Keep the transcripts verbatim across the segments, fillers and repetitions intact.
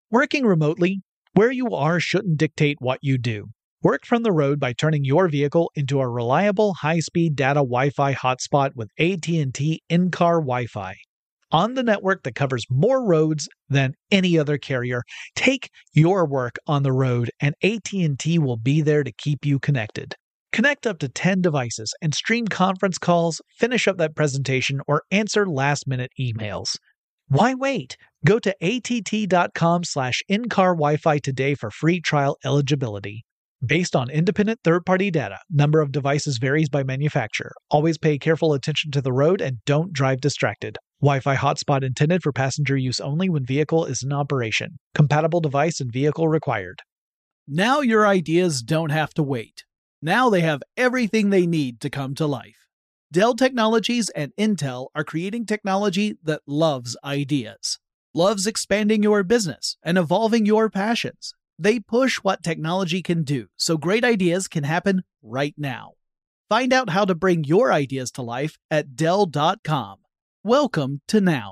Working remotely, where you are shouldn't dictate what you do. Work from the road by turning your vehicle into a reliable high-speed data Wi-Fi hotspot with A T and T in-car Wi-Fi. On the network that covers more roads than any other carrier, take your work on the road and A T and T will be there to keep you connected. Connect up to ten devices and stream conference calls, finish up that presentation, or answer last-minute emails. Why wait? Go to att.com slash in-car Wi-Fi today for free trial eligibility. Based on independent third-party data, number of devices varies by manufacturer. Always pay careful attention to the road and don't drive distracted. Wi-Fi hotspot intended for passenger use only when vehicle is in operation. Compatible device and vehicle required. Now your ideas don't have to wait. Now they have everything they need to come to life. Dell Technologies and Intel are creating technology that loves ideas, loves expanding your business and evolving your passions. They push what technology can do so great ideas can happen right now. Find out how to bring your ideas to life at Dell dot com. Welcome to Now.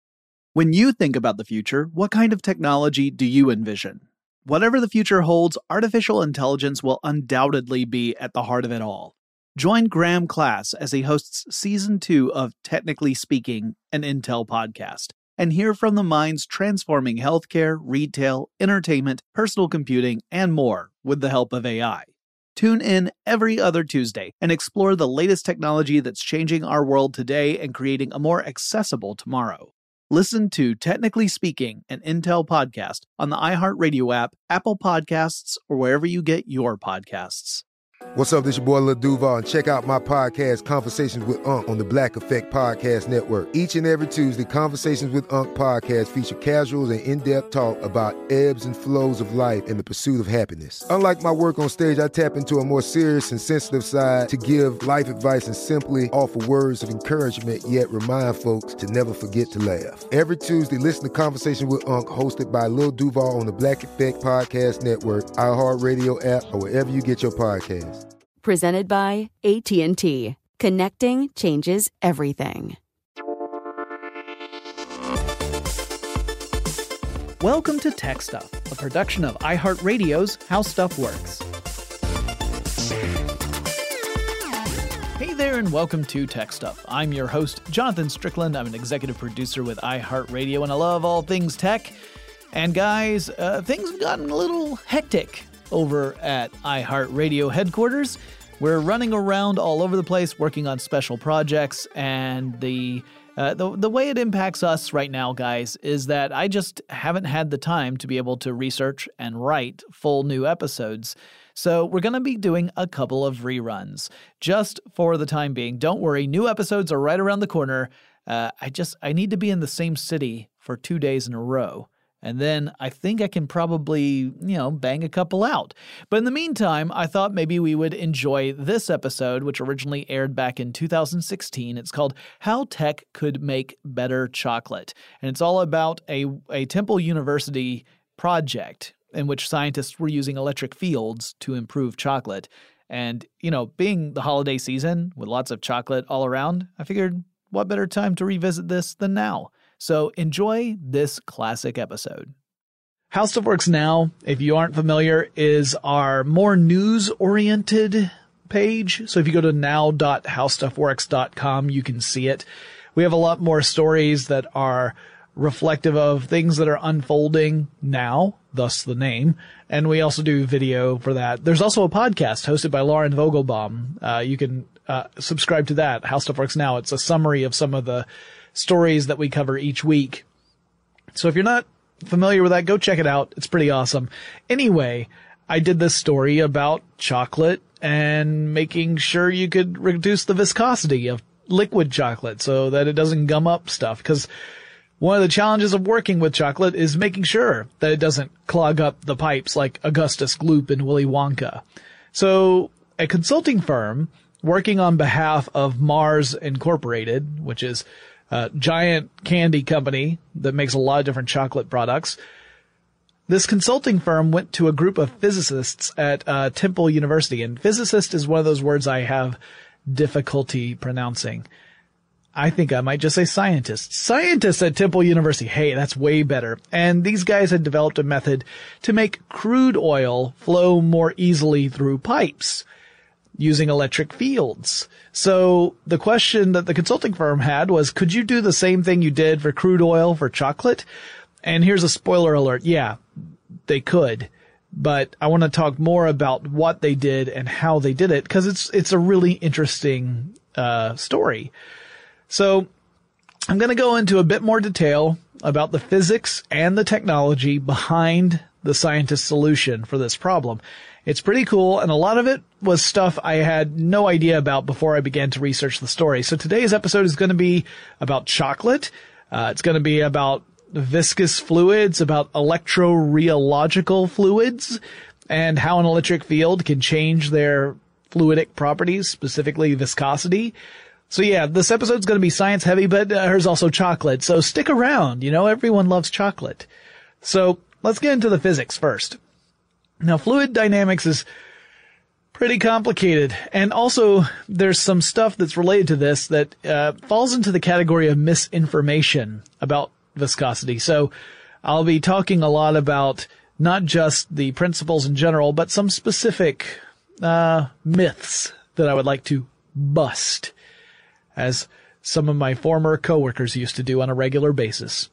When you think about the future, what kind of technology do you envision? Whatever the future holds, artificial intelligence will undoubtedly be at the heart of it all. Join Graham Class as he hosts Season two of Technically Speaking, an Intel podcast, and hear from the minds transforming healthcare, retail, entertainment, personal computing, and more with the help of A I. Tune in every other Tuesday and explore the latest technology that's changing our world today and creating a more accessible tomorrow. Listen to Technically Speaking, an Intel podcast on the iHeartRadio app, Apple Podcasts, or wherever you get your podcasts. What's up, this your boy Lil Duval, and check out my podcast, Conversations with Unc, on the Black Effect Podcast Network. Each and every Tuesday, Conversations with Unc podcast feature casual and in-depth talk about ebbs and flows of life and the pursuit of happiness. Unlike my work on stage, I tap into a more serious and sensitive side to give life advice and simply offer words of encouragement, yet remind folks to never forget to laugh. Every Tuesday, listen to Conversations with Unc, hosted by Lil Duval on the Black Effect Podcast Network, iHeartRadio app, or wherever you get your podcasts. Presented by A T and T. Connecting changes everything. Welcome to Tech Stuff, a production of iHeartRadio's How Stuff Works. Hey there and welcome to Tech Stuff. I'm your host, Jonathan Strickland. I'm an executive producer with iHeartRadio and I love all things tech. And guys, uh, things have gotten a little hectic over at iHeartRadio headquarters. We're running around all over the place working on special projects, and the, uh, the the way it impacts us right now, guys, is that I just haven't had the time to be able to research and write full new episodes. So we're going to be doing a couple of reruns just for the time being. Don't worry, new episodes are right around the corner. Uh, I just I need to be in the same city for two days in a row. And then I think I can probably, you know, bang a couple out. But in the meantime, I thought maybe we would enjoy this episode, which originally aired back in two thousand sixteen. It's called How Tech Could Make Better Chocolate. And it's all about a, a Temple University project in which scientists were using electric fields to improve chocolate. And, you know, being the holiday season with lots of chocolate all around, I figured what better time to revisit this than now? So enjoy this classic episode. How Stuff Works Now, if you aren't familiar, is our more news-oriented page. So if you go to now dot how stuff works dot com, you can see it. We have a lot more stories that are reflective of things that are unfolding now, thus the name. And we also do video for that. There's also a podcast hosted by Lauren Vogelbaum. Uh, you can uh, subscribe to that, How Stuff Works Now. It's a summary of some of the stories that we cover each week. So if you're not familiar with that, go check it out. It's pretty awesome. Anyway, I did this story about chocolate and making sure you could reduce the viscosity of liquid chocolate so that it doesn't gum up stuff. Because one of the challenges of working with chocolate is making sure that it doesn't clog up the pipes like Augustus Gloop and Willy Wonka. So a consulting firm working on behalf of Mars Incorporated, which is a giant candy company that makes a lot of different chocolate products. This consulting firm went to a group of physicists at uh, Temple University, and physicist is one of those words I have difficulty pronouncing. I think I might just say scientists. Scientists at Temple University. Hey, that's way better. And these guys had developed a method to make crude oil flow more easily through pipes using electric fields. So the question that the consulting firm had was, could you do the same thing you did for crude oil for chocolate? And here's a spoiler alert. Yeah, they could. But I want to talk more about what they did and how they did it, because it's it's a really interesting uh story. So I'm going to go into a bit more detail about the physics and the technology behind the scientist's solution for this problem. It's pretty cool, and a lot of it was stuff I had no idea about before I began to research the story. So today's episode is going to be about chocolate. Uh, it's going to be about viscous fluids, about electrorheological fluids, and how an electric field can change their fluidic properties, specifically viscosity. So yeah, this episode's going to be science heavy, but uh, there's also chocolate. So stick around. You know, everyone loves chocolate. So let's get into the physics first. Now, fluid dynamics is pretty complicated. And also there's some stuff that's related to this that uh, falls into the category of misinformation about viscosity. So I'll be talking a lot about not just the principles in general, but some specific uh myths that I would like to bust, as some of my former coworkers used to do on a regular basis.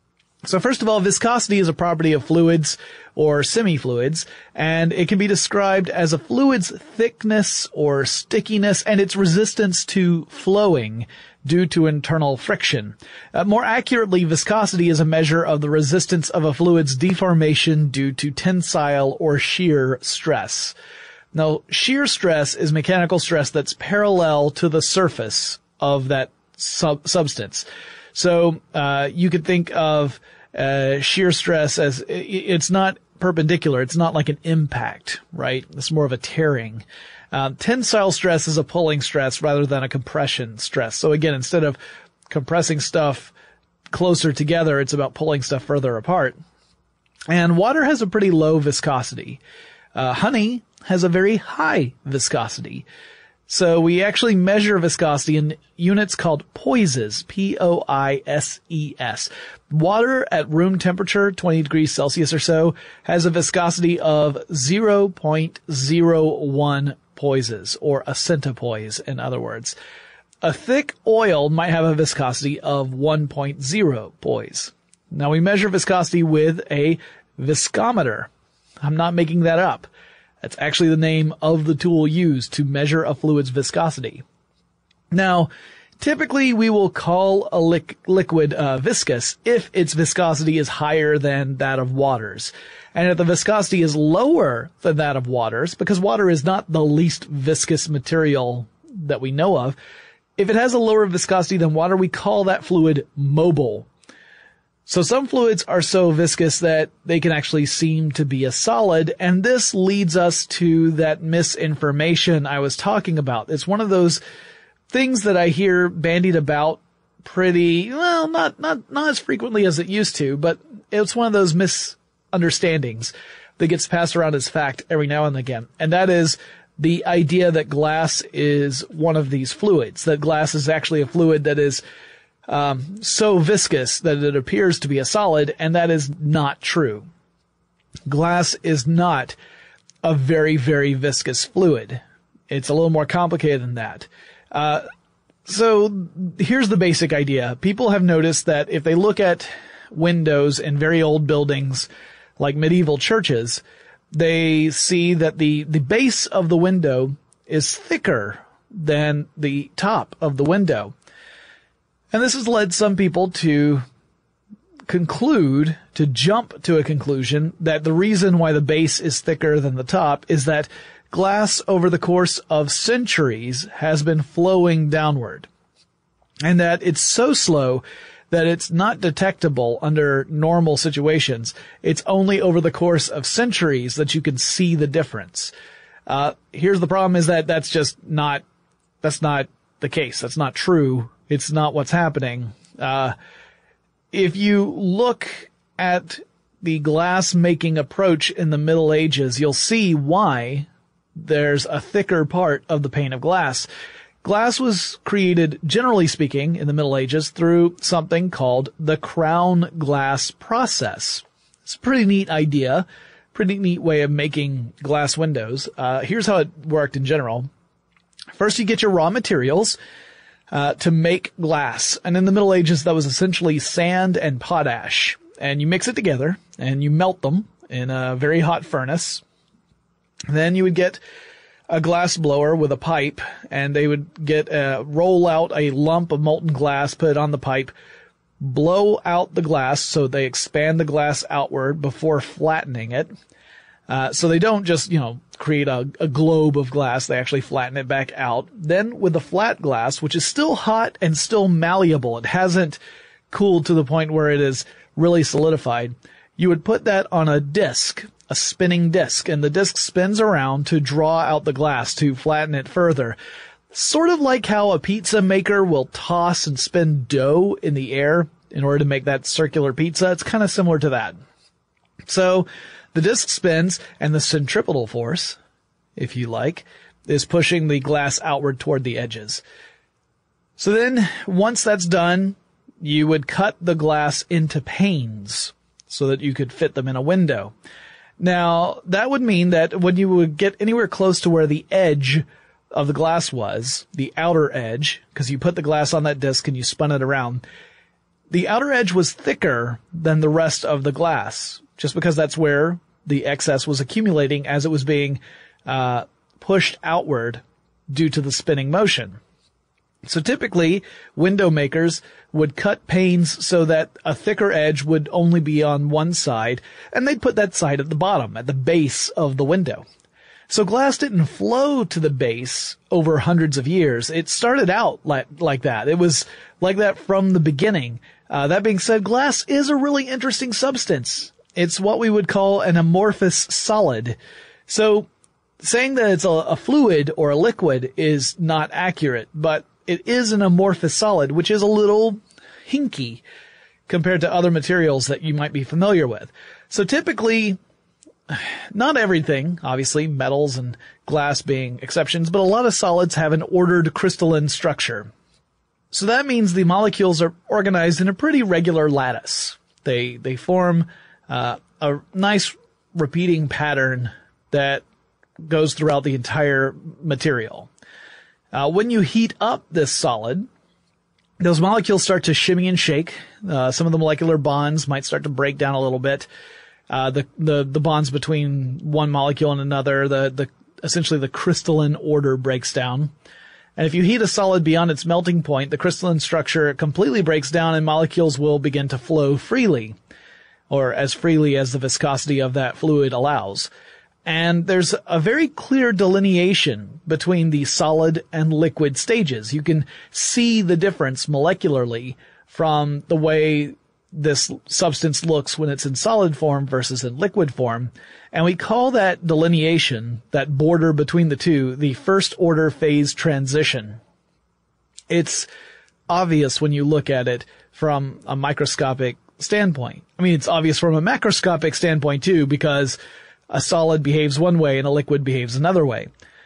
So first of all, viscosity is a property of fluids or semi-fluids, and it can be described as a fluid's thickness or stickiness and its resistance to flowing due to internal friction. Uh, more accurately, viscosity is a measure of the resistance of a fluid's deformation due to tensile or shear stress. Now, shear stress is mechanical stress that's parallel to the surface of that sub- substance. So, uh, you could think of, uh, shear stress as, it's not perpendicular. It's not like an impact, right? It's more of a tearing. Uh, tensile stress is a pulling stress rather than a compression stress. So again, instead of compressing stuff closer together, it's about pulling stuff further apart. And water has a pretty low viscosity. Uh, honey has a very high viscosity. So we actually measure viscosity in units called poises, P O I S E S. Water at room temperature, twenty degrees Celsius or so, has a viscosity of zero point zero one poises, or a centipoise, in other words. A thick oil might have a viscosity of one point zero poise. Now we measure viscosity with a viscometer. I'm not making that up. That's actually the name of the tool used to measure a fluid's viscosity. Now, typically we will call a li- liquid uh, viscous if its viscosity is higher than that of water's. And if the viscosity is lower than that of water's, because water is not the least viscous material that we know of, if it has a lower viscosity than water, we call that fluid mobile. So some fluids are so viscous that they can actually seem to be a solid, and this leads us to that misinformation I was talking about. It's one of those things that I hear bandied about pretty, well, not, not, not as frequently as it used to, but it's one of those misunderstandings that gets passed around as fact every now and again. And that is the idea that glass is one of these fluids, that glass is actually a fluid that is um, so viscous that it appears to be a solid, and that is not true. Glass is not a very, very viscous fluid. It's a little more complicated than that. Uh, so here's the basic idea. People have noticed that if they look at windows in very old buildings like medieval churches, they see that the, the base of the window is thicker than the top of the window. And this has led some people to conclude, to jump to a conclusion that the reason why the base is thicker than the top is that glass over the course of centuries has been flowing downward, and that it's so slow that it's not detectable under normal situations. It's only over the course of centuries that you can see the difference. Uh, here's the problem, is that that's just not, that's not the case. That's not true. It's not what's happening. Uh, if you look at the glass making approach in the Middle Ages, you'll see why there's a thicker part of the pane of glass. Glass was created, generally speaking, in the Middle Ages through something called the crown glass process. It's a pretty neat idea, pretty neat way of making glass windows. Uh, here's how it worked in general. First, you get your raw materials uh, to make glass. And in the Middle Ages, that was essentially sand and potash. And you mix it together, and you melt them in a very hot furnace. Then you would get a glass blower with a pipe, and they would get uh, roll out a lump of molten glass, put it on the pipe, blow out the glass so they expand the glass outward before flattening it. Uh, so they don't just, you know, create a, a globe of glass, they actually flatten it back out. Then with the flat glass, which is still hot and still malleable, it hasn't cooled to the point where it is really solidified, you would put that on a disc, a spinning disc, and the disc spins around to draw out the glass, to flatten it further. Sort of like how a pizza maker will toss and spin dough in the air in order to make that circular pizza. It's kind of similar to that. So the disc spins, and the centripetal force, if you like, is pushing the glass outward toward the edges. So then, once that's done, you would cut the glass into panes so that you could fit them in a window. Now, that would mean that when you would get anywhere close to where the edge of the glass was, the outer edge, because you put the glass on that disc and you spun it around, the outer edge was thicker than the rest of the glass, just because that's where the excess was accumulating as it was being uh pushed outward due to the spinning motion. So typically, window makers would cut panes so that a thicker edge would only be on one side, and they'd put that side at the bottom, at the base of the window. So glass didn't flow to the base over hundreds of years. It started out like, like that. It was like that from the beginning. Uh, that being said, glass is a really interesting substance. It's what we would call an amorphous solid. So saying that it's a, a fluid or a liquid is not accurate, but it is an amorphous solid, which is a little hinky compared to other materials that you might be familiar with. So typically, not everything, obviously, metals and glass being exceptions, but a lot of solids have an ordered crystalline structure. So that means the molecules are organized in a pretty regular lattice. They, they form uh, a nice repeating pattern that goes throughout the entire material. Uh, when you heat up this solid, those molecules start to shimmy and shake. Uh, some of the molecular bonds might start to break down a little bit. Uh, the, the, the bonds between one molecule and another, the, the, essentially the crystalline order breaks down. And if you heat a solid beyond its melting point, the crystalline structure completely breaks down and molecules will begin to flow freely, or as freely as the viscosity of that fluid allows. And there's a very clear delineation between the solid and liquid stages. You can see the difference molecularly from the way this substance looks when it's in solid form versus in liquid form. And we call that delineation, that border between the two, the first order phase transition. It's obvious when you look at it from a microscopic standpoint. I mean, it's obvious from a macroscopic standpoint too, because a solid behaves one way and a liquid behaves another way.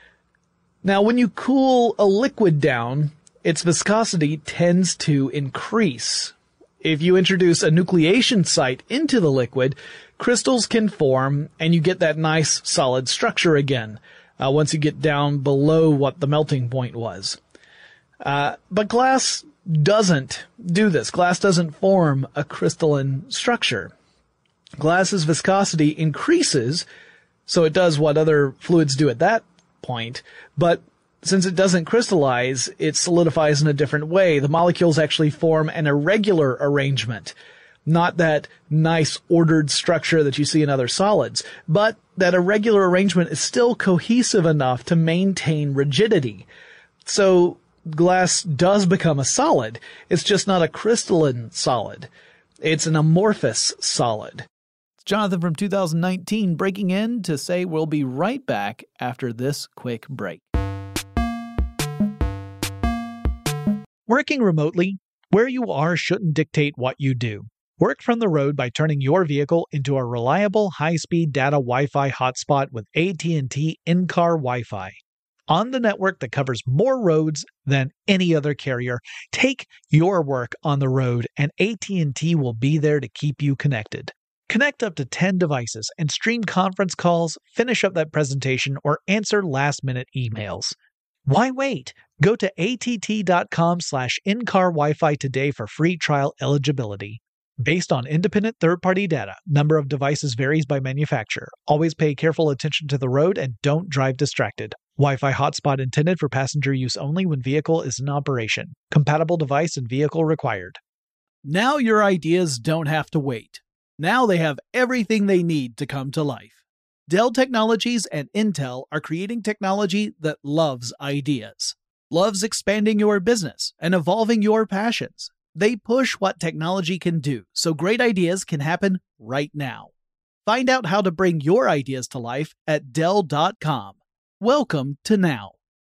Now, when you cool a liquid down, its viscosity tends to increase. If you introduce a nucleation site into the liquid, crystals can form and you get that nice solid structure again, uh, once you get down below what the melting point was. Uh, but glass doesn't do this. Glass doesn't form a crystalline structure. Glass's viscosity increases, so it does what other fluids do at that point, but since it doesn't crystallize, it solidifies in a different way. The molecules actually form an irregular arrangement, not that nice ordered structure that you see in other solids, but that irregular arrangement is still cohesive enough to maintain rigidity. So glass does become a solid. It's just not a crystalline solid. It's an amorphous solid. Jonathan from two thousand nineteen breaking in to say we'll be right back after this quick break. Working remotely, where you are shouldn't dictate what you do. Work from the road by turning your vehicle into a reliable high-speed data Wi-Fi hotspot with A T and T in-car Wi-Fi. on the network that covers more roads than any other carrier. Take your work on the road, and A T and T will be there to keep you connected. Connect up to ten devices and stream conference calls, finish up that presentation, or answer last-minute emails. Why wait? Go to att.com slash in-car Wi-Fi today for free trial eligibility. Based on independent third-party data, number of devices varies by manufacturer. Always pay careful attention to the road and don't drive distracted. Wi-Fi hotspot intended for passenger use only when vehicle is in operation. Compatible device and vehicle required. Now your ideas don't have to wait. Now they have everything they need to come to life. Dell Technologies and Intel are creating technology that loves ideas, loves expanding your business and evolving your passions. They push what technology can do, so great ideas can happen right now. Find out how to bring your ideas to life at Dell dot com. Welcome to now.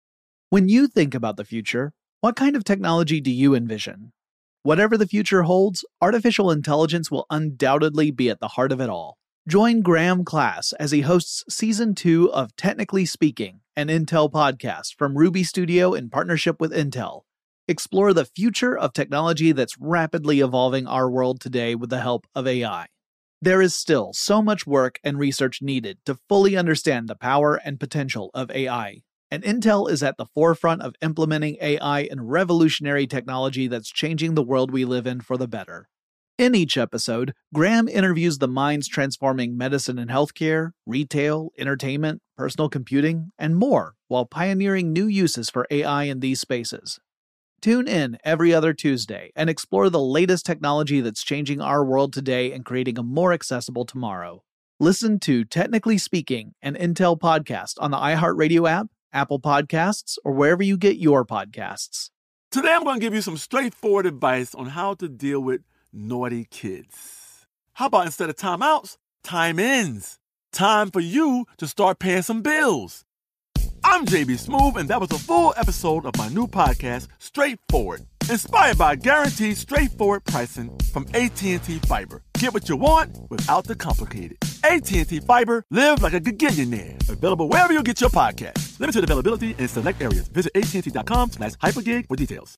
When you think about the future, what kind of technology do you envision? Whatever the future holds, artificial intelligence will undoubtedly be at the heart of it all. Join Graham Class as he hosts Season two of Technically Speaking, an Intel podcast from Ruby Studio in partnership with Intel. Explore the future of technology that's rapidly evolving our world today with the help of A I. There is still so much work and research needed to fully understand the power and potential of A I, and Intel is at the forefront of implementing A I and revolutionary technology that's changing the world we live in for the better. In each episode, Graham interviews the minds transforming medicine and healthcare, retail, entertainment, personal computing, and more, while pioneering new uses for A I in these spaces. Tune in every other Tuesday and explore the latest technology that's changing our world today and creating a more accessible tomorrow. Listen to Technically Speaking, an Intel podcast on the iHeartRadio app, Apple Podcasts, or wherever you get your podcasts. Today I'm going to give you some straightforward advice on how to deal with naughty kids. How about instead of timeouts, time-ins? Time for you to start paying some bills. I'm J B Smoove, and that was a full episode of my new podcast, Straightforward, inspired by guaranteed straightforward pricing from A T and T Fiber. Get what you want without the complicated. A T and T Fiber, live like a gigillionaire. Available wherever you get your podcasts. Limited availability in select areas. Visit att.com slash hypergig for details.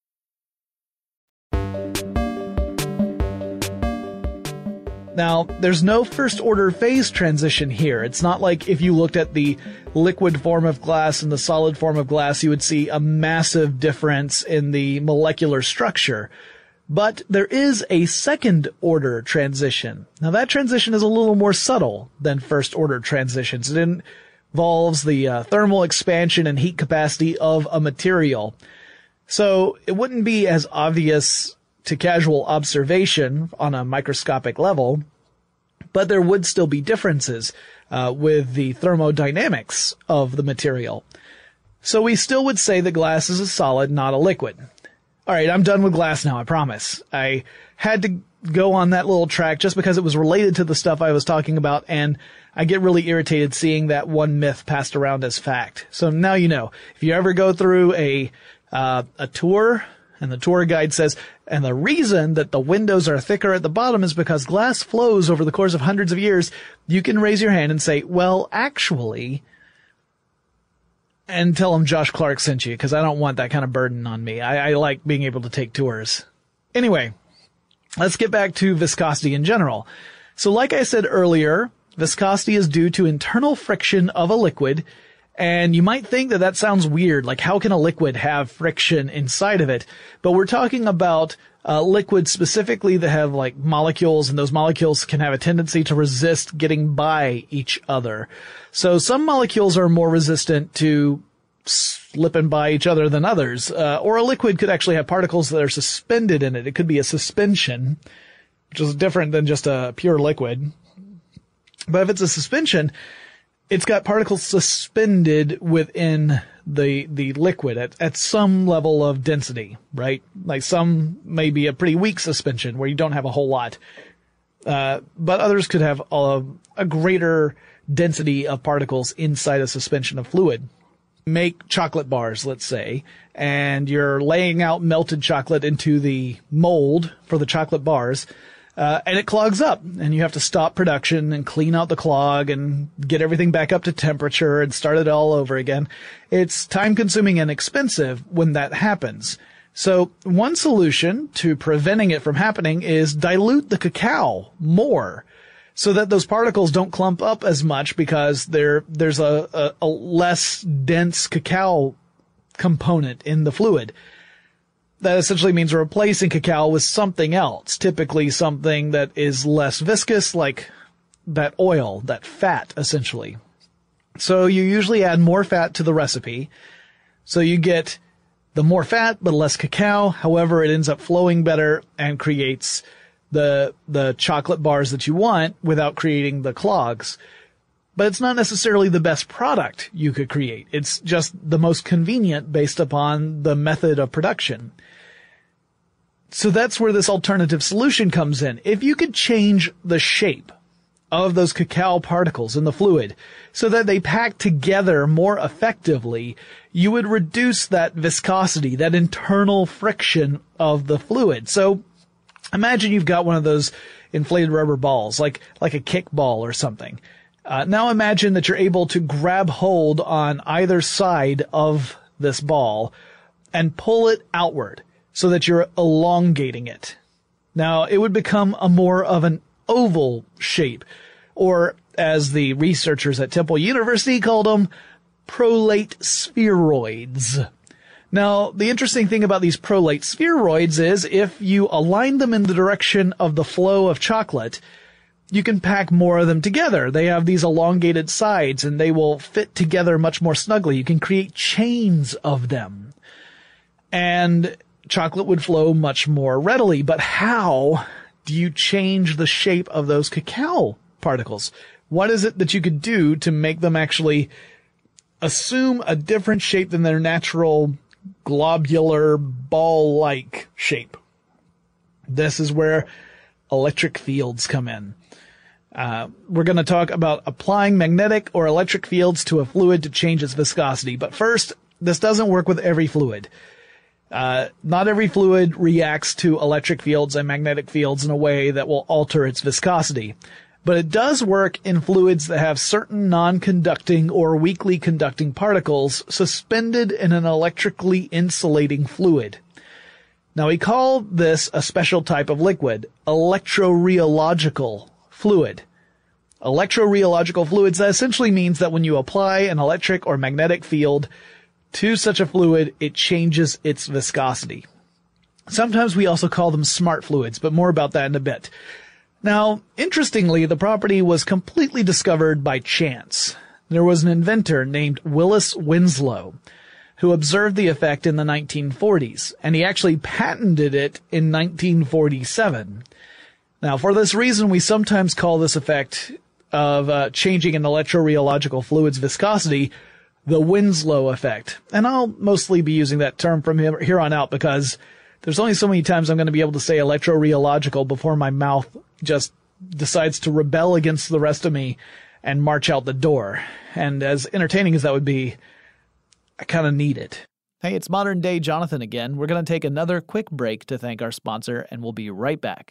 Now, there's no first-order phase transition here. It's not like if you looked at the liquid form of glass and the solid form of glass, you would see a massive difference in the molecular structure. But there is a second-order transition. Now, that transition is a little more subtle than first-order transitions. It involves the uh, thermal expansion and heat capacity of a material. So it wouldn't be as obvious to casual observation on a microscopic level, but there would still be differences uh, with the thermodynamics of the material. So we still would say that glass is a solid, not a liquid. All right, I'm done with glass now, I promise. I had to go on that little track just because it was related to the stuff I was talking about, and I get really irritated seeing that one myth passed around as fact. So now you know. If you ever go through a uh, a tour, and the tour guide says, and the reason that the windows are thicker at the bottom is because glass flows over the course of hundreds of years, you can raise your hand and say, well, actually, and tell them Josh Clark sent you, because I don't want that kind of burden on me. I, I like being able to take tours. Anyway, let's get back to viscosity in general. So like I said earlier, viscosity is due to internal friction of a liquid. And you might think that that sounds weird, like how can a liquid have friction inside of it? But we're talking about uh, liquids specifically that have like molecules, and those molecules can have a tendency to resist getting by each other. So some molecules are more resistant to slipping by each other than others. Uh, or a liquid could actually have particles that are suspended in it. It could be a suspension, which is different than just a pure liquid. But if it's a suspension, it's got particles suspended within the the liquid at, at some level of density, right? Like some may be a pretty weak suspension where you don't have a whole lot. Uh, but others could have a, a greater density of particles inside a suspension of fluid. Make chocolate bars, let's say, and you're laying out melted chocolate into the mold for the chocolate bars. Uh, and it clogs up, and you have to stop production and clean out the clog and get everything back up to temperature and start it all over again. It's time-consuming and expensive when that happens. So one solution to preventing it from happening is dilute the cacao more so that those particles don't clump up as much, because there there's a, a, a less dense cacao component in the fluid. That essentially means replacing cacao with something else, typically something that is less viscous, like that oil, that fat, essentially. So you usually add more fat to the recipe. So you get the more fat, but less cacao. However, it ends up flowing better and creates the, the chocolate bars that you want without creating the clogs. But it's not necessarily the best product you could create. It's just the most convenient based upon the method of production. So that's where this alternative solution comes in. If you could change the shape of those cacao particles in the fluid so that they pack together more effectively, you would reduce that viscosity, that internal friction of the fluid. So imagine you've got one of those inflated rubber balls, like, like a kickball or something. Uh, now imagine that you're able to grab hold on either side of this ball and pull it outward so that you're elongating it. Now, it would become a more of an oval shape, or as the researchers at Temple University called them, prolate spheroids. Now, the interesting thing about these prolate spheroids is if you align them in the direction of the flow of chocolate, you can pack more of them together. They have these elongated sides and they will fit together much more snugly. You can create chains of them. And chocolate would flow much more readily. But how do you change the shape of those cacao particles? What is it that you could do to make them actually assume a different shape than their natural globular ball-like shape? This is where electric fields come in. Uh, we're going to talk about applying magnetic or electric fields to a fluid to change its viscosity. But first, this doesn't work with every fluid. Uh, not every fluid reacts to electric fields and magnetic fields in a way that will alter its viscosity. But it does work in fluids that have certain non-conducting or weakly conducting particles suspended in an electrically insulating fluid. Now, we call this a special type of liquid, electrorheological fluid. Electrorheological fluids, that essentially means that when you apply an electric or magnetic field to such a fluid, it changes its viscosity. Sometimes we also call them smart fluids, but more about that in a bit. Now, interestingly, the property was completely discovered by chance. There was an inventor named Willis Winslow who observed the effect in the nineteen forties, and he actually patented it in nineteen forty-seven. Now, for this reason, we sometimes call this effect of uh, changing an electrorheological fluid's viscosity the Winslow effect. And I'll mostly be using that term from here on out because there's only so many times I'm going to be able to say electrorheological before my mouth just decides to rebel against the rest of me and march out the door. And as entertaining as that would be, I kind of need it. Hey, it's Modern Day Jonathan again. We're going to take another quick break to thank our sponsor, and we'll be right back.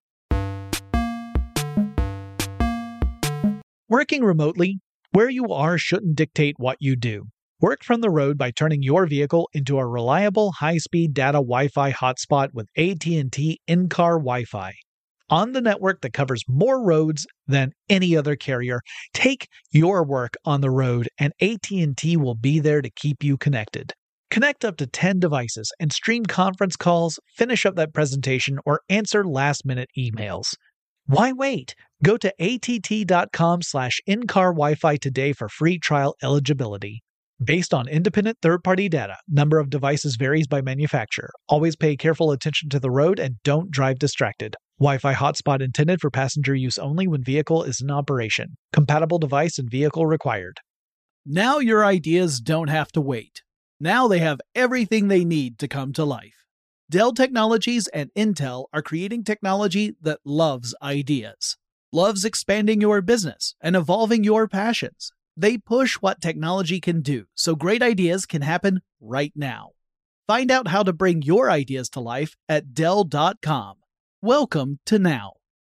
Working remotely, where you are shouldn't dictate what you do. Work from the road by turning your vehicle into a reliable high-speed data Wi-Fi hotspot with A T and T in-car Wi-Fi. On the network that covers more roads than any other carrier, take your work on the road and A T and T will be there to keep you connected. Connect up to ten devices and stream conference calls, finish up that presentation, or answer last-minute emails. Why wait? Go to att.com slash in-car Wi-Fi today for free trial eligibility. Based on independent third-party data, number of devices varies by manufacturer. Always pay careful attention to the road and don't drive distracted. Wi-Fi hotspot intended for passenger use only when vehicle is in operation. Compatible device and vehicle required. Now your ideas don't have to wait. Now they have everything they need to come to life. Dell Technologies and Intel are creating technology that loves ideas, loves expanding your business and evolving your passions. They push what technology can do, so great ideas can happen right now. Find out how to bring your ideas to life at Dell dot com. Welcome to now.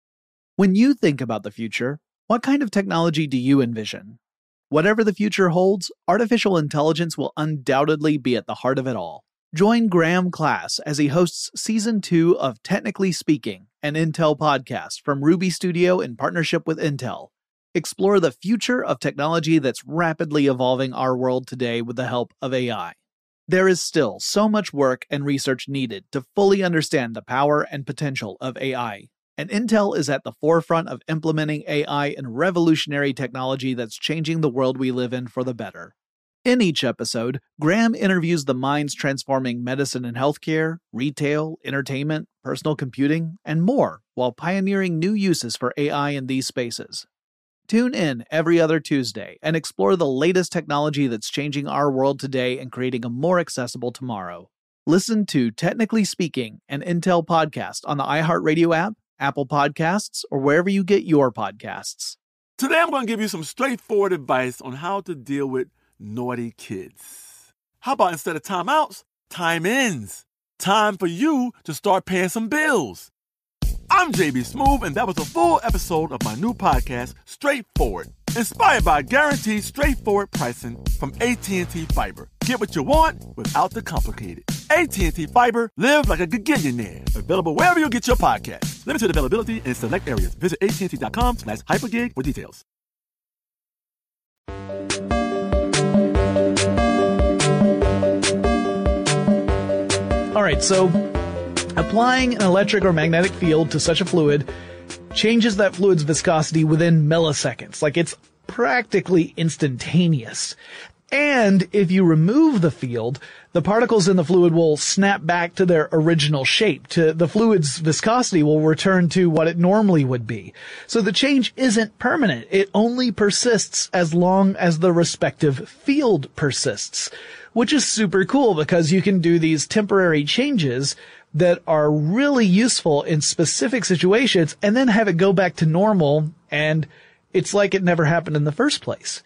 When you think about the future, what kind of technology do you envision? Whatever the future holds, artificial intelligence will undoubtedly be at the heart of it all. Join Graham Class as he hosts Season two of Technically Speaking, an Intel podcast from Ruby Studio in partnership with Intel. Explore the future of technology that's rapidly evolving our world today with the help of A I. There is still so much work and research needed to fully understand the power and potential of A I, and Intel is at the forefront of implementing A I in revolutionary technology that's changing the world we live in for the better. In each episode, Graham interviews the minds transforming medicine and healthcare, retail, entertainment, personal computing, and more, while pioneering new uses for A I in these spaces. Tune in every other Tuesday and explore the latest technology that's changing our world today and creating a more accessible tomorrow. Listen to Technically Speaking, an Intel podcast on the iHeartRadio app, Apple Podcasts, or wherever you get your podcasts. Today I'm going to give you some straightforward advice on how to deal with naughty kids. How about instead of timeouts, time-ins? Time for you to start paying some bills. I'm J B Smoove, and that was a full episode of my new podcast, Straightforward, inspired by guaranteed straightforward pricing from A T and T Fiber. Get what you want without the complicated. A T and T Fiber, live like a gigillionaire. Available wherever you get your podcasts. Limited availability in select areas. Visit A T and T dot com slash hypergig for details. All right, so applying an electric or magnetic field to such a fluid changes that fluid's viscosity within milliseconds. Like, it's practically instantaneous. And if you remove the field, the particles in the fluid will snap back to their original shape. To the fluid's viscosity will return to what it normally would be. So the change isn't permanent. It only persists as long as the respective field persists, which is super cool because you can do these temporary changes that are really useful in specific situations and then have it go back to normal, and it's like it never happened in the first place.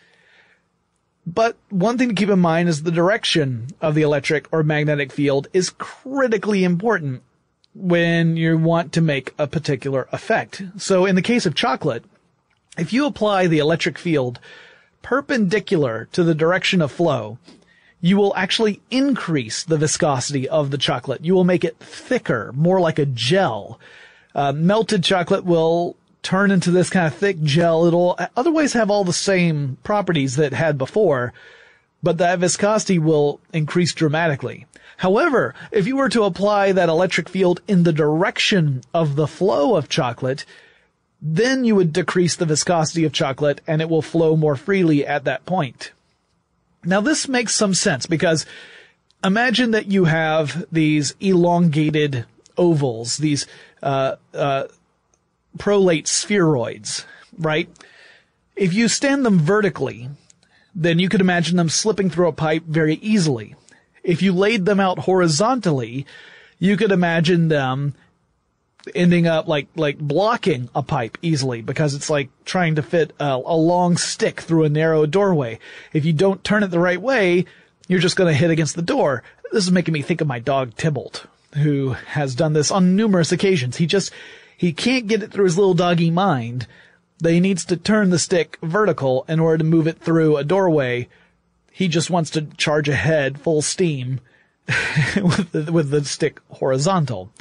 But one thing to keep in mind is the direction of the electric or magnetic field is critically important when you want to make a particular effect. So in the case of chocolate, if you apply the electric field perpendicular to the direction of flow, you will actually increase the viscosity of the chocolate. You will make it thicker, more like a gel. Uh, melted chocolate will turn into this kind of thick gel. It'll otherwise have all the same properties that it had before, but that viscosity will increase dramatically. However, if you were to apply that electric field in the direction of the flow of chocolate, then you would decrease the viscosity of chocolate and it will flow more freely at that point. Now, this makes some sense because imagine that you have these elongated ovals, these uh, uh, prolate spheroids, right? If you stand them vertically, then you could imagine them slipping through a pipe very easily. If you laid them out horizontally, you could imagine them ending up like like blocking a pipe easily because it's like trying to fit a, a long stick through a narrow doorway. If you don't turn it the right way, you're just going to hit against the door. This is making me think of my dog Tybalt, who has done this on numerous occasions. He just he can't get it through his little doggy mind that he needs to turn the stick vertical in order to move it through a doorway. He just wants to charge ahead full steam with the, with the stick horizontal.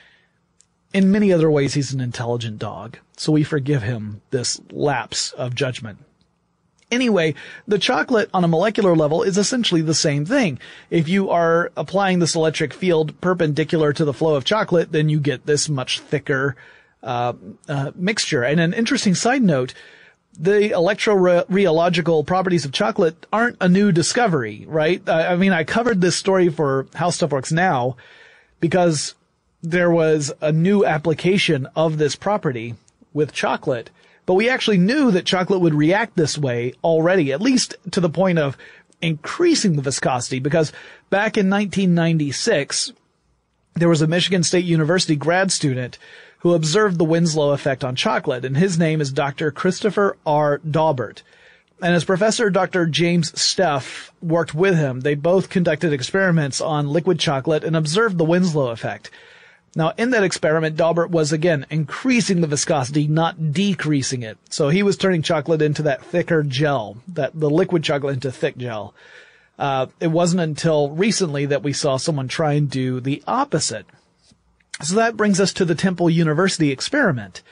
In many other ways, he's an intelligent dog, so we forgive him this lapse of judgment. Anyway, the chocolate on a molecular level is essentially the same thing. If you are applying this electric field perpendicular to the flow of chocolate, then you get this much thicker uh, uh mixture. And an interesting side note, the electro-rheological properties of chocolate aren't a new discovery, right? I mean, I covered this story for How Stuff Works Now because there was a new application of this property with chocolate, but we actually knew that chocolate would react this way already, at least to the point of increasing the viscosity, because back in nineteen ninety-six, there was a Michigan State University grad student who observed the Winslow effect on chocolate, and his name is Doctor Christopher R. Daubert. And his professor, Doctor James Steff, worked with him. They both conducted experiments on liquid chocolate and observed the Winslow effect. Now, in that experiment, Daubert was, again, increasing the viscosity, not decreasing it. So he was turning chocolate into that thicker gel, that the liquid chocolate into thick gel. Uh, it wasn't until recently that we saw someone try and do the opposite. So that brings us to the Temple University experiment.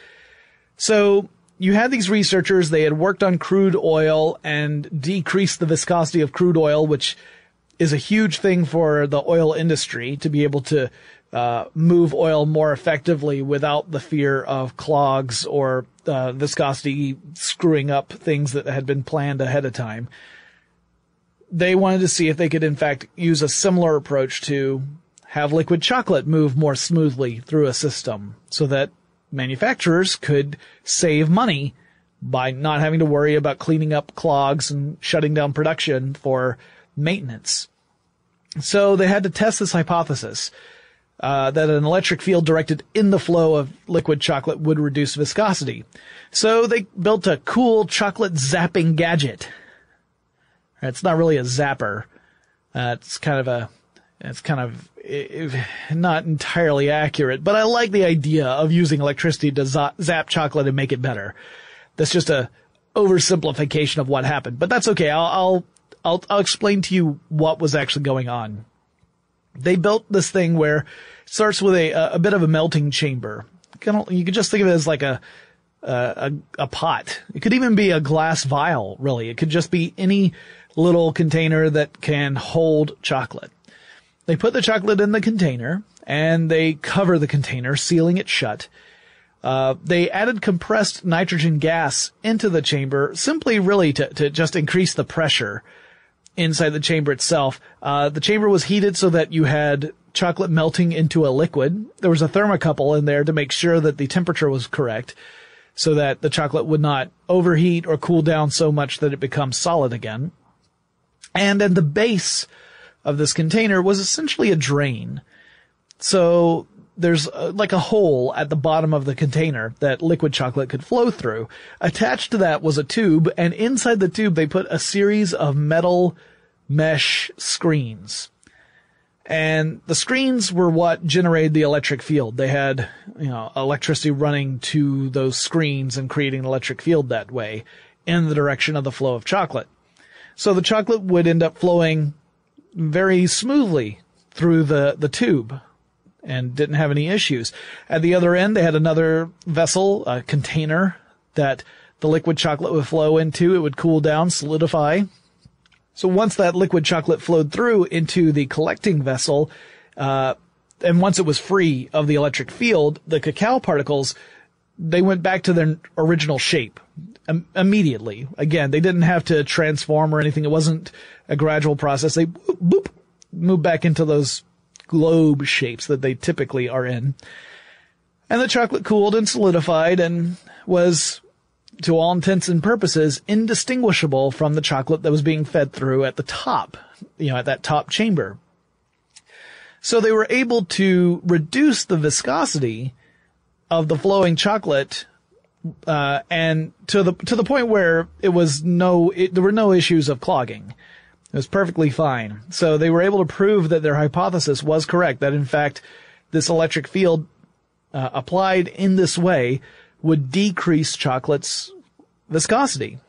So you had these researchers, they had worked on crude oil and decreased the viscosity of crude oil, which is a huge thing for the oil industry to be able to uh move oil more effectively without the fear of clogs or uh, viscosity screwing up things that had been planned ahead of time. They wanted to see if they could, in fact, use a similar approach to have liquid chocolate move more smoothly through a system so that manufacturers could save money by not having to worry about cleaning up clogs and shutting down production for maintenance. So they had to test this hypothesis. Uh, that an electric field directed in the flow of liquid chocolate would reduce viscosity. So they built a cool chocolate zapping gadget. It's not really a zapper. Uh, it's kind of a, it's kind of it, not entirely accurate, but I like the idea of using electricity to za- zap chocolate and make it better. That's just a oversimplification of what happened, but that's okay. I'll, I'll, I'll, I'll explain to you what was actually going on. They built this thing where it starts with a, a bit of a melting chamber. You could just think of it as like a, a, a pot. It could even be a glass vial, really. It could just be any little container that can hold chocolate. They put the chocolate in the container and they cover the container, sealing it shut. Uh, they added compressed nitrogen gas into the chamber, simply really to, to just increase the pressure inside the chamber itself. Uh, the chamber was heated so that you had chocolate melting into a liquid. There was a thermocouple in there to make sure that the temperature was correct so that the chocolate would not overheat or cool down so much that it becomes solid again. And then the base of this container was essentially a drain. So there's uh, like a hole at the bottom of the container that liquid chocolate could flow through. Attached to that was a tube, and inside the tube they put a series of metal mesh screens. And the screens were what generated the electric field. They had, you know, electricity running to those screens and creating an electric field that way in the direction of the flow of chocolate. So the chocolate would end up flowing very smoothly through the, the tube and didn't have any issues. At the other end, they had another vessel, a container that the liquid chocolate would flow into. It would cool down, solidify. So once that liquid chocolate flowed through into the collecting vessel, uh, and once it was free of the electric field, the cacao particles, they went back to their original shape um, immediately. Again, they didn't have to transform or anything. It wasn't a gradual process. They boop, boop, moved back into those globe shapes that they typically are in. And the chocolate cooled and solidified and was, to all intents and purposes, indistinguishable from the chocolate that was being fed through at the top, you know, at that top chamber. So they were able to reduce the viscosity of the flowing chocolate, uh, and to the, to the point where it was no, it, there were no issues of clogging. It was perfectly fine. So they were able to prove that their hypothesis was correct, that in fact this electric field uh, applied in this way would decrease chocolate's viscosity.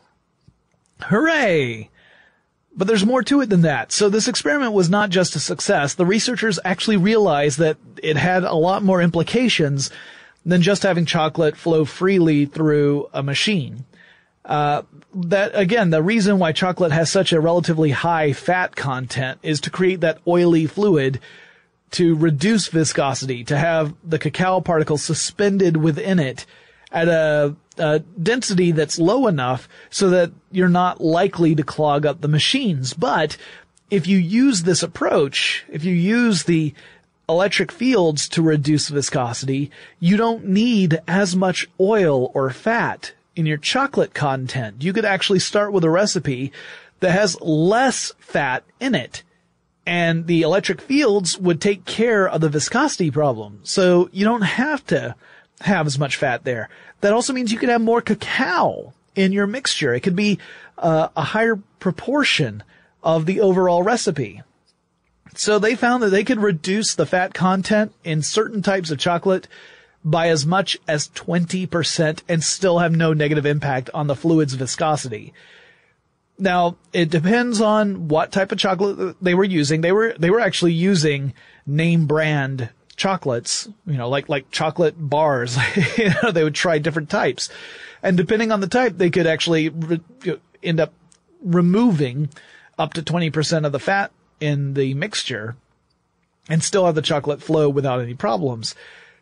Hooray! But there's more to it than that. So this experiment was not just a success. The researchers actually realized that it had a lot more implications than just having chocolate flow freely through a machine. Uh, that, again, the reason why chocolate has such a relatively high fat content is to create that oily fluid to reduce viscosity, to have the cacao particles suspended within it at a, a density that's low enough so that you're not likely to clog up the machines. But if you use this approach, if you use the electric fields to reduce viscosity, you don't need as much oil or fat in your chocolate content. You could actually start with a recipe that has less fat in it, and the electric fields would take care of the viscosity problem. So you don't have to have as much fat there. That also means you could have more cacao in your mixture. It could be uh, a higher proportion of the overall recipe. So they found that they could reduce the fat content in certain types of chocolate by as much as twenty percent and still have no negative impact on the fluid's viscosity. Now, it depends on what type of chocolate they were using. They were, they were actually using name brand chocolates, you know, like, like chocolate bars. You know, they would try different types. And depending on the type, they could actually re- end up removing up to twenty percent of the fat in the mixture and still have the chocolate flow without any problems.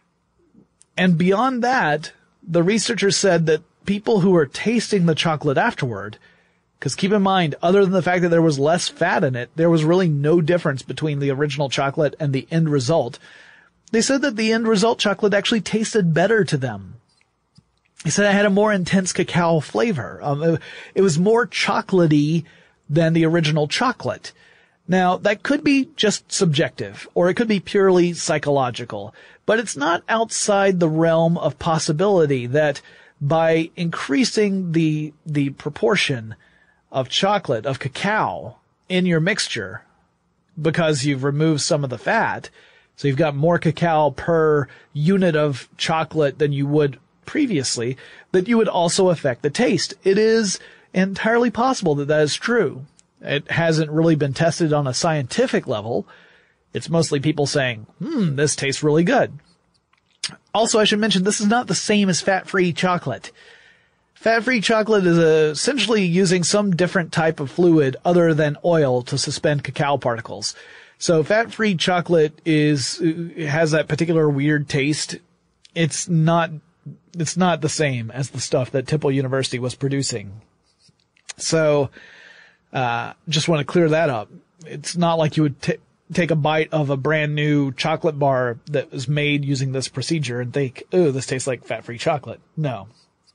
And beyond that, the researchers said that people who were tasting the chocolate afterward, because keep in mind, other than the fact that there was less fat in it, there was really no difference between the original chocolate and the end result. They said that the end result chocolate actually tasted better to them. They said it had a more intense cacao flavor. Um, it, it was more chocolatey than the original chocolate. Now, that could be just subjective, or it could be purely psychological, but it's not outside the realm of possibility that by increasing the, the proportion of chocolate, of cacao in your mixture, because you've removed some of the fat, so you've got more cacao per unit of chocolate than you would previously, that you would also affect the taste. It is entirely possible that that is true. It hasn't really been tested on a scientific level. It's mostly people saying, hmm, this tastes really good. Also, I should mention, this is not the same as fat-free chocolate. Fat-free chocolate is uh, essentially using some different type of fluid other than oil to suspend cacao particles. So fat-free chocolate is, has that particular weird taste. It's not, it's not the same as the stuff that Temple University was producing. So, uh, just want to clear that up. It's not like you would t- take a bite of a brand new chocolate bar that was made using this procedure and think, oh, this tastes like fat-free chocolate. No.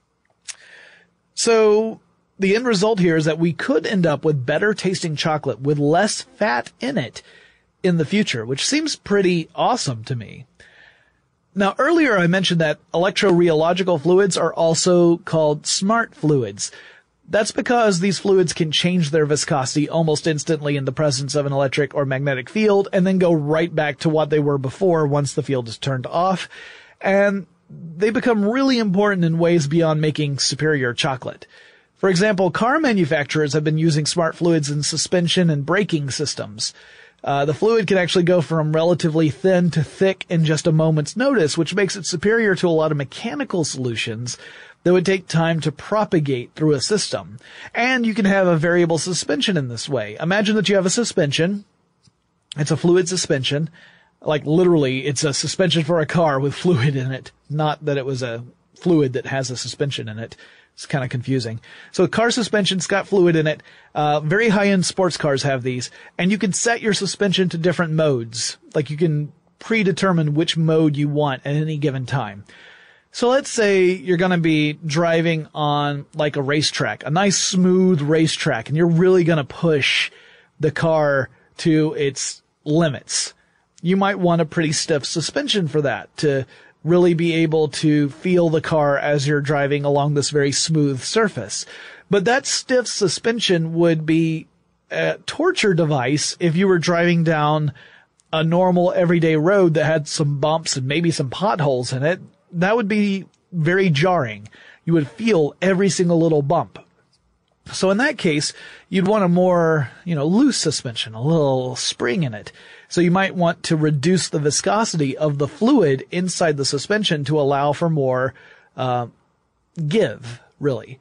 So the end result here is that we could end up with better tasting chocolate with less fat in it in the future, which seems pretty awesome to me. Now, earlier I mentioned that electrorheological fluids are also called smart fluids. That's because these fluids can change their viscosity almost instantly in the presence of an electric or magnetic field and then go right back to what they were before once the field is turned off. And they become really important in ways beyond making superior chocolate. For example, car manufacturers have been using smart fluids in suspension and braking systems. Uh, the fluid can actually go from relatively thin to thick in just a moment's notice, which makes it superior to a lot of mechanical solutions that would take time to propagate through a system. And you can have a variable suspension in this way. Imagine that you have a suspension. It's a fluid suspension. Like literally, it's a suspension for a car with fluid in it. Not that it was a fluid that has a suspension in it. It's kind of confusing. So car suspension's got fluid in it. Uh, very high-end sports cars have these. And you can set your suspension to different modes. Like you can predetermine which mode you want at any given time. So let's say you're going to be driving on like a racetrack, a nice smooth racetrack, and you're really going to push the car to its limits. You might want a pretty stiff suspension for that to really be able to feel the car as you're driving along this very smooth surface. But that stiff suspension would be a torture device if you were driving down a normal everyday road that had some bumps and maybe some potholes in it. That would be very jarring. You would feel every single little bump. So in that case, you'd want a more, you know, loose suspension, a little spring in it. So you might want to reduce the viscosity of the fluid inside the suspension to allow for more uh, give, really.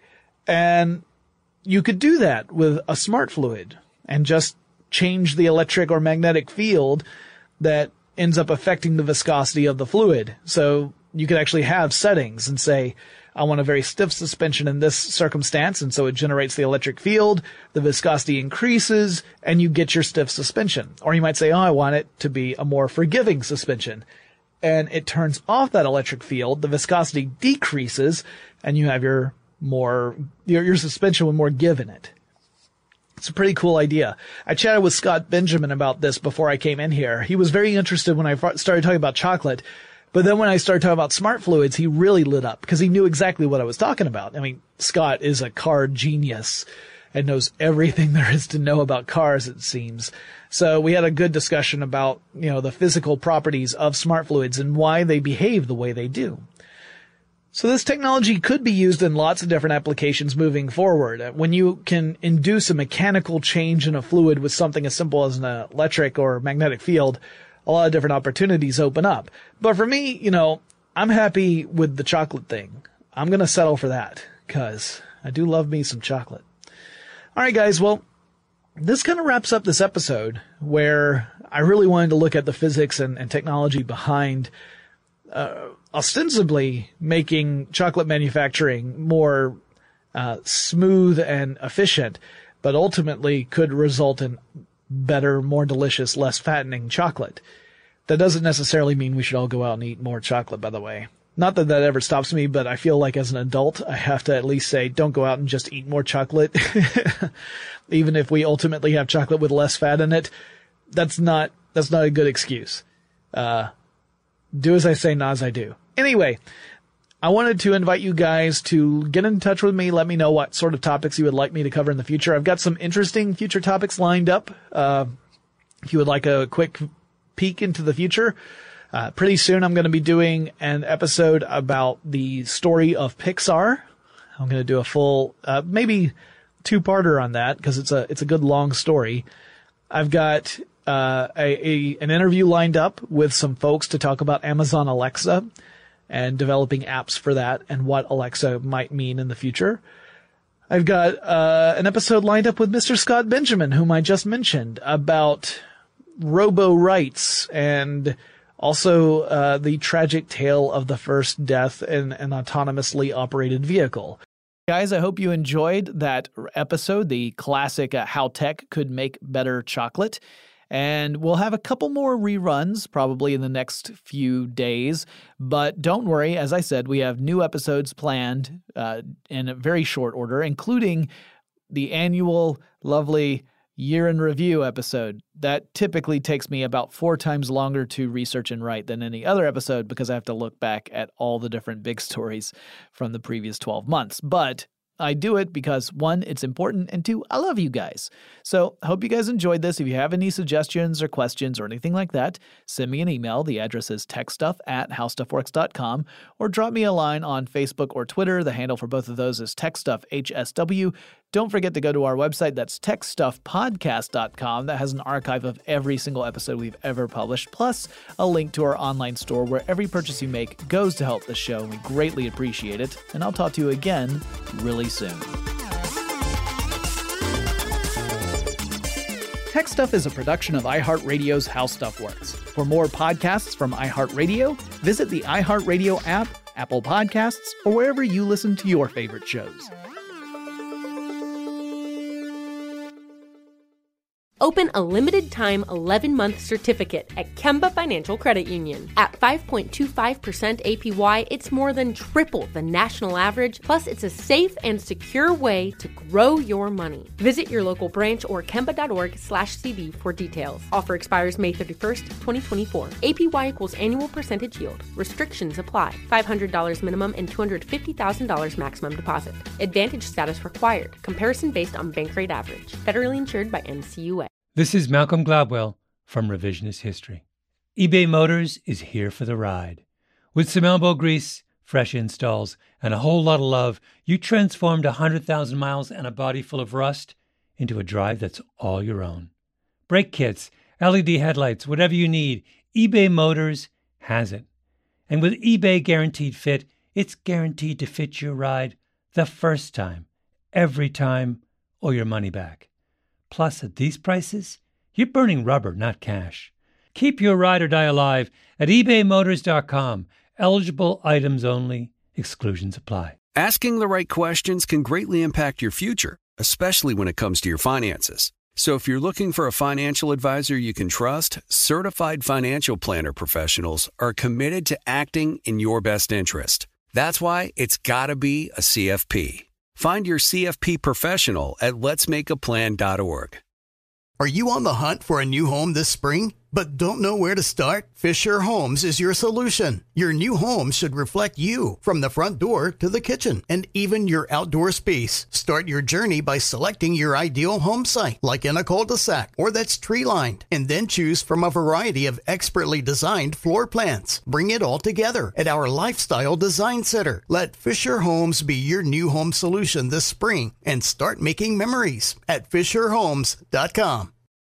And you could do that with a smart fluid and just change the electric or magnetic field that ends up affecting the viscosity of the fluid. So you could actually have settings and say, I want a very stiff suspension in this circumstance, and so it generates the electric field, the viscosity increases, and you get your stiff suspension. Or you might say, oh, I want it to be a more forgiving suspension. And it turns off that electric field, the viscosity decreases, and you have your more, your, your suspension with more give in it. It's a pretty cool idea. I chatted with Scott Benjamin about this before I came in here. He was very interested when I started talking about chocolate. But then when I started talking about smart fluids, he really lit up because he knew exactly what I was talking about. I mean, Scott is a car genius. and knows everything there is to know about cars, it seems. So we had a good discussion about, you know, the physical properties of smart fluids and why they behave the way they do. So this technology could be used in lots of different applications moving forward. When you can induce a mechanical change in a fluid with something as simple as an electric or magnetic field, a lot of different opportunities open up. But for me, you know, I'm happy with the chocolate thing. I'm going to settle for that because I do love me some chocolate. All right, guys. Well, this kind of wraps up this episode where I really wanted to look at the physics and, and technology behind uh, ostensibly making chocolate manufacturing more uh, smooth and efficient, but ultimately could result in better, more delicious, less fattening chocolate. That doesn't necessarily mean we should all go out and eat more chocolate, by the way. Not that that ever stops me, but I feel like as an adult, I have to at least say, don't go out and just eat more chocolate. Even if we ultimately have chocolate with less fat in it, that's not, that's not a good excuse. Uh, do as I say, not as I do. Anyway, I wanted to invite you guys to get in touch with me. Let me know what sort of topics you would like me to cover in the future. I've got some interesting future topics lined up. Uh, if you would like a quick peek into the future, uh, pretty soon I'm going to be doing an episode about the story of Pixar. I'm going to do a full, uh, maybe two-parter on that because it's a, it's a good long story. I've got, uh, a, a, an interview lined up with some folks to talk about Amazon Alexa and developing apps for that and what Alexa might mean in the future. I've got uh, an episode lined up with Mister Scott Benjamin, whom I just mentioned, about robo-rights and also uh, the tragic tale of the first death in an autonomously operated vehicle. Guys, I hope you enjoyed that episode, the classic uh, How Tech Could Make Better Chocolate. And we'll have a couple more reruns probably in the next few days. But don't worry, as I said, we have new episodes planned uh, in a very short order, including the annual lovely year in review episode. That typically takes me about four times longer to research and write than any other episode because I have to look back at all the different big stories from the previous twelve months. But I do it because, one, it's important, and two, I love you guys. So I hope you guys enjoyed this. If you have any suggestions or questions or anything like that, send me an email. The address is techstuff at howstuffworks dot com, or drop me a line on Facebook or Twitter. The handle for both of those is techstuffhsw. Don't forget to go to our website. That's tech stuff podcast dot com. That has an archive of every single episode we've ever published, plus a link to our online store where every purchase you make goes to help the show, and we greatly appreciate it. And I'll talk to you again really soon. Tech Stuff is a production of iHeartRadio's How Stuff Works. For more podcasts from iHeartRadio, visit the iHeartRadio app, Apple Podcasts, or wherever you listen to your favorite shows. Open a limited-time eleven-month certificate at Kemba Financial Credit Union. At five point two five percent A P Y, it's more than triple the national average, plus it's a safe and secure way to grow your money. Visit your local branch or kemba.org slash CD for details. Offer expires May thirty-first, twenty twenty-four. A P Y equals annual percentage yield. Restrictions apply. five hundred dollars minimum and two hundred fifty thousand dollars maximum deposit. Advantage status required. Comparison based on bank rate average. Federally insured by N C U A. This is Malcolm Gladwell from Revisionist History. eBay Motors is here for the ride. With some elbow grease, fresh installs, and a whole lot of love, you transformed one hundred thousand miles and a body full of rust into a drive that's all your own. Brake kits, L E D headlights, whatever you need, eBay Motors has it. And with eBay Guaranteed Fit, it's guaranteed to fit your ride the first time, every time, or your money back. Plus, at these prices, you're burning rubber, not cash. Keep your ride or die alive at ebay motors dot com. Eligible items only. Exclusions apply. Asking the right questions can greatly impact your future, especially when it comes to your finances. So if you're looking for a financial advisor you can trust, certified financial planner professionals are committed to acting in your best interest. That's why it's got to be a C F P. Find your C F P professional at lets make a plan dot org. Are you on the hunt for a new home this spring? but don't know where to start? Fisher Homes is your solution. Your new home should reflect you, from the front door to the kitchen and even your outdoor space. Start your journey by selecting your ideal home site, like in a cul-de-sac or that's tree-lined, and then choose from a variety of expertly designed floor plans. Bring it all together at our Lifestyle Design Center. Let Fisher Homes be your new home solution this spring and start making memories at fisher homes dot com.